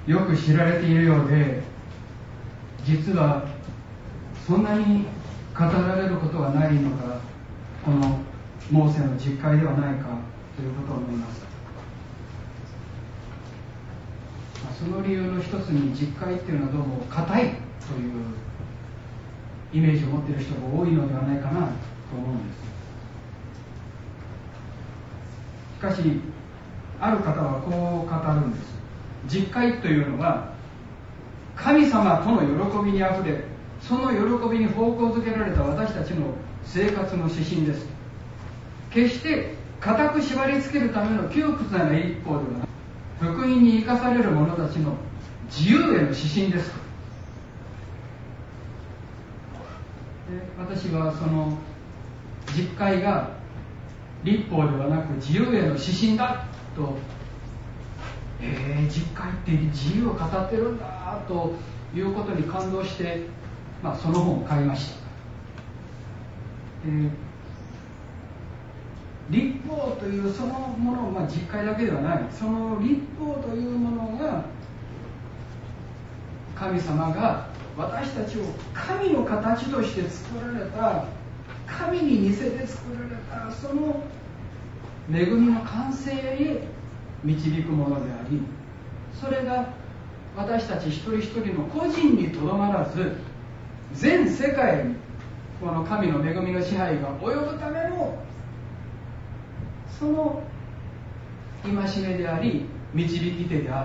よく知られているようで、実はそんなに語られることはないのがこのモーセの実会ではないかということを思います。その理由の一つに、実会っていうのはどうも固いというイメージを持っている人が多いのではないかなと思うんです。しかしある方はこう語るんです。実会というのは神様との喜びにあふれ、その喜びに方向づけられた私たちの生活の指針です。決して固く縛り付けるための窮屈な一方ではなく、福音に生かされる者たちの自由への指針です。で、私はその実会が律法ではなく自由への指針だと、実会って自由を語ってるんだということに感動して、その本を買いました。律法というそのもの、実会だけではない、その律法というものが、神様が私たちを神の形として作られた、神に似せて作られたその恵みの完成へ導くものであり、それが私たち一人一人の個人にとどまらず、全世界にこの神の恵みの支配が及ぶためのその戒めであり、導き手である。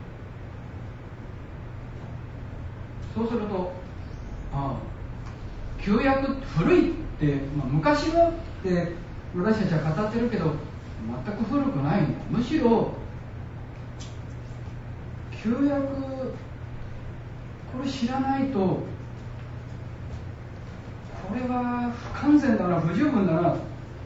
そうすると、旧約古いって、昔はって私たちは語ってるけど、全く古くないんだ。むしろ旧約、これ知らないと、これは不完全だな、不十分だな。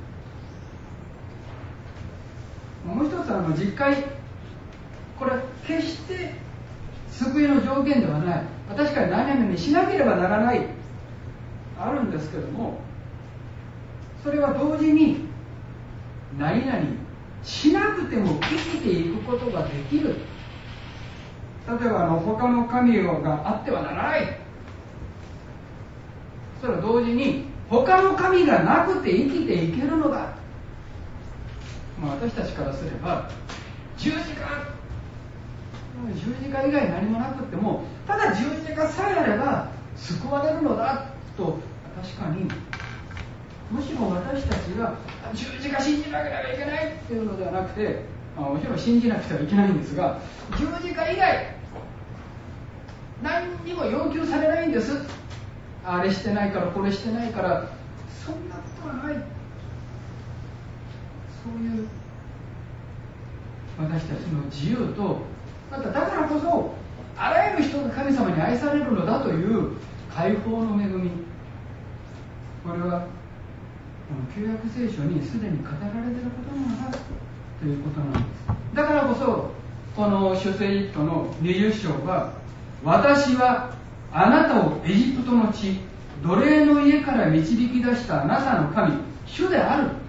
もう一つ、実会、これ決して救いの条件ではない。確かに何々にしなければならない、あるんですけども、それは同時に何々しなくても生きていくことができる。例えば他の神があってはならない。それは同時に他の神がなくて生きていけるのだ。私たちからすれば十字架以外何もなくっても、ただ十字架さえあれば救われるのだと、確かに、むしろ私たちが十字架信じなければいけないっていうのではなくて、もちろん信じなくてはいけないんですが、十字架以外何にも要求されないんです。あれしてないからこれしてないから、そんなことはない。そういう私たちの自由と、まただからこそあらゆる人が神様に愛されるのだという解放の恵み、これは旧約聖書にすでに語られていることなんだということなんです。だからこそこの出エジプトの20章は、私はあなたをエジプトの地、奴隷の家から導き出したあなたの神、主である、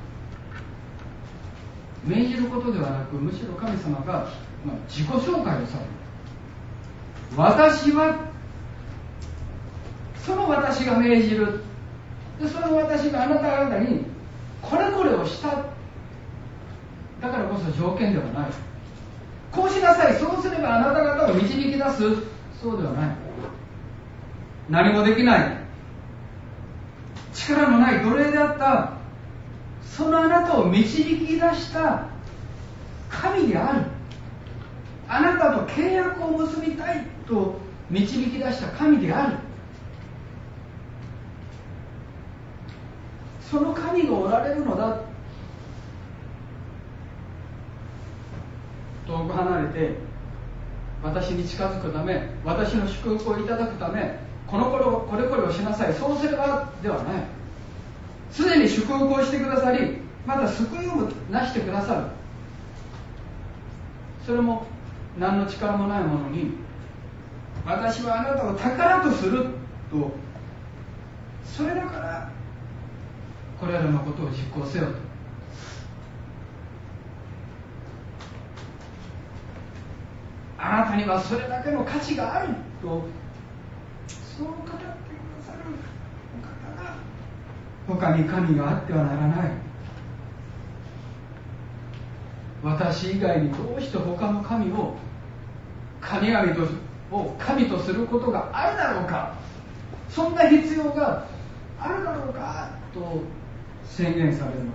命じることではなく、むしろ神様が自己紹介をされる。私は、その私が命じる。で、その私があなた方にこれこれをした。だからこそ条件ではない。こうしなさい、そうすればあなた方を導き出す。そうではない。何もできない、力のない奴隷であったそのあなたを導き出した神である。あなたと契約を結びたいと導き出した神である。その神がおられるのだ。遠く離れて私に近づくため、私の祝福をいただくため、これこれをしなさい、そうすればではない。すでに祝福をしてくださり、また救いをもなしてくださる。それも何の力もないものに、私はあなたを宝とすると、それだからこれらのことを実行せよと。ああなたにはそれだけの価値があるとそう語ってくださるお方が他に神があってはならない。私以外にどうして他の神を神とすることがあるだろうか、そんな必要があるだろうかと宣言されるわけです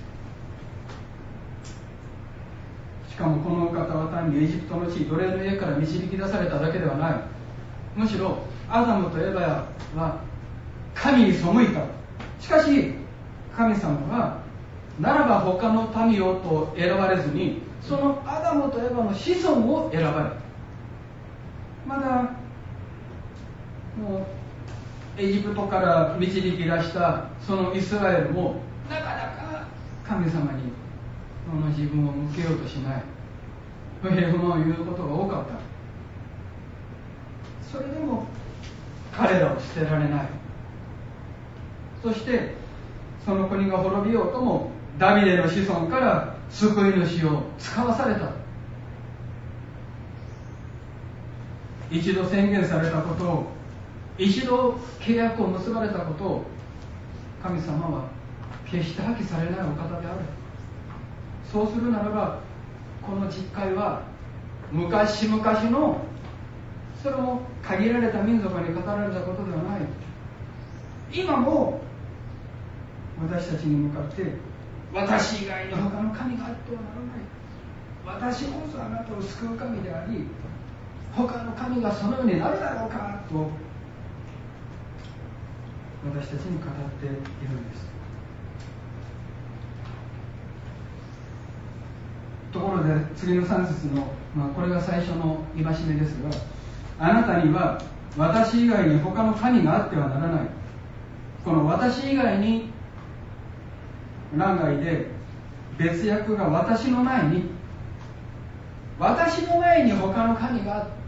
。しかもこのお方は単にエジプトの地、奴隷の家から導き出されただけではない。むしろアダムとエバは神に背いた。しかし神様はならば他の民をと選ばれずに、そのアダムとエバの子孫を選ばれた。まだもうエジプトから導き出したそのイスラエルもなかなか神様にその自分を向けようとしない、不平不満を言うことが多かった。それでも彼らを捨てられない。そしてその国が滅びようともダビデの子孫から救い主を使わされた。一度宣言されたことを、一度契約を結ばれたことを神様は決して破棄されないお方である。そうするならばこの実会は昔々のそれも限られた民族に語られたことではない。今も私たちに向かって私以外に他の神があってはならない、私こそあなたを救う神であり他の神がそのようになるだろうかと私たちに語っているんです。ところで次の3節の、これが最初の戒めですが、あなたには私以外に他の神があってはならない。この私以外に欄外で別訳が私の前に他の神がある。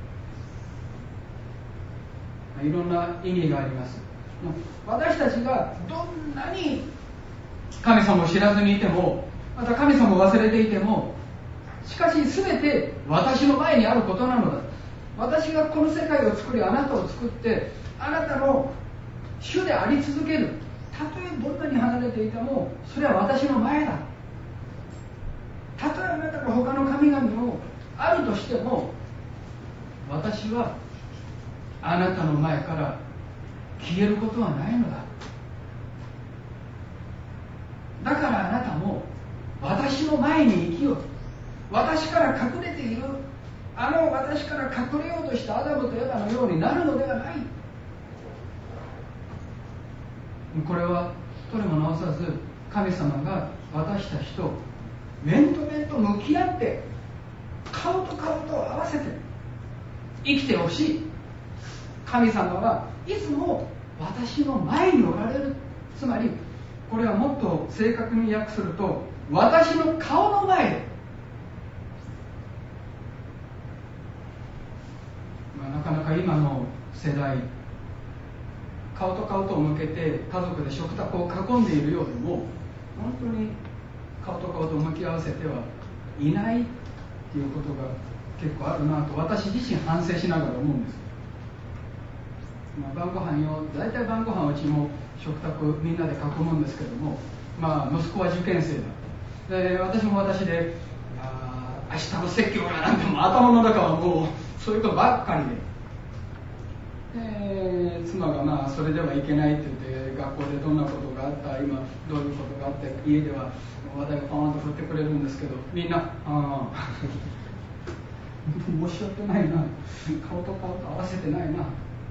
いろんな意味があります。私たちがどんなに神様を知らずにいても、また神様を忘れていても、しかし全て私の前にあることなのだ。私がこの世界を作りあなたを作ってあなたの主であり続ける。たとえどんなに離れていてもそれは私の前だ。たとえあなたが他の神々をあるとしても私はあなたの前から消えることはないのだ。だからあなたも私の前に生きよう。私から隠れている私から隠れようとしたアダムとエバのようになるのではない。これはとれもなおさず神様が私たちと面と面と向き合って顔と顔と合わせて生きてほしい。神様はいつも私の前におられる。つまりこれはもっと正確に訳すると私の顔の前で、なかなか今の世代顔と顔とを向けて家族で食卓を囲んでいるようでも本当に顔と顔と向き合わせてはいないっていうことが結構あるなと私自身反省しながら思うんです。晩ご飯よ、大体晩ご飯うちも食卓みんなで囲むんですけども、息子は受験生だ。で私も私で明日の説教がなんても頭の中はもうそういうことばっかりで、妻がそれではいけないって言って学校でどんなことがあった、今どういうことがあって、家では話題をパーンと振ってくれるんですけど、みんな申し訳ないな、顔と顔と合わせてないな。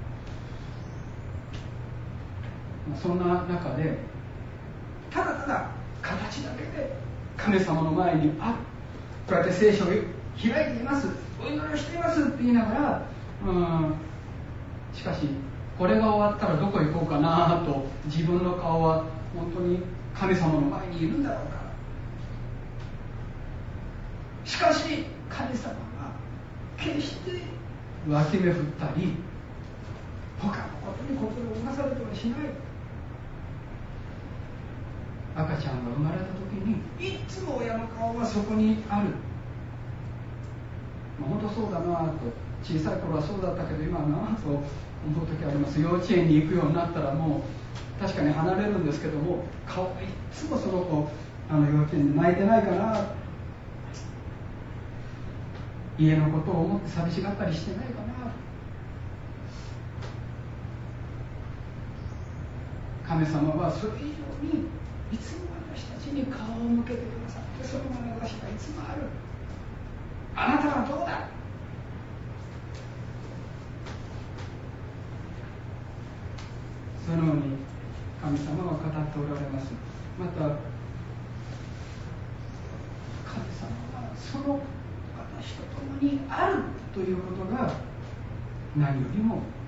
そんな中でただただ形だけで神様の前にこうやって聖書を開いています、お祈りをしていますって言いながら、しかしこれが終わったらどこ行こうかなと自分の顔は本当に神様の前にいるんだろうか。しかし神様は決して脇目振ったり他のことに心を動かされてはしない。赤ちゃんが生まれた時にいつも親の顔はそこにある。 本当そうだなと、小さい頃はそうだったけど今はなと思う時あります。幼稚園に行くようになったらもう確かに離れるんですけども、顔がいつもその子幼稚園で泣いてないかな、家のことを思って寂しがったりしてないかな。神様はそれ以上にいつも私たちに顔を向けてくださって、その眼差しがいつもある。あなたはどうだ。そのように神様は語っておられます。また神様はその私と共にあるということが何よりも